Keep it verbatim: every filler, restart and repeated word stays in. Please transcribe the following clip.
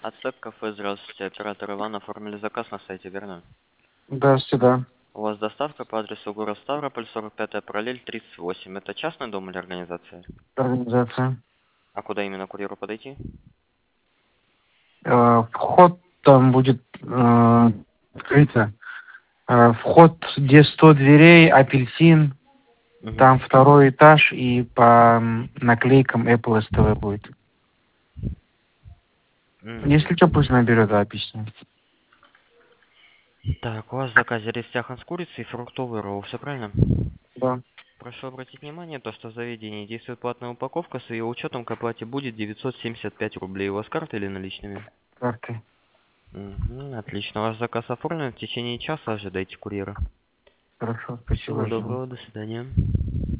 Ацтек кафе, здравствуйте. Оператор Иван, оформили заказ на сайте, верно? Здравствуйте, да. У вас доставка по адресу город Ставрополь, сорок пятая параллель, тридцать восемь. Это частный дом или организация? Организация. А куда именно курьеру подойти? Э, вход там будет э, открыто. Э, вход, где сто дверей, апельсин. Угу. Там второй этаж и по м, наклейкам Apple эс тэ вэ будет. Если что, пусть наберет запись. Так, у вас в заказе рис тяхан с курицей и фруктовый ролл, все правильно? Да. Прошу обратить внимание, то, что в заведении действует платная упаковка, с ее учетом к оплате будет девятьсот семьдесят пять рублей. У вас карты или наличными? Карты. Мгм, отлично, ваш заказ оформлен. В течение часа ожидайте курьера. Хорошо, Всего спасибо. Жду. доброго, до свидания.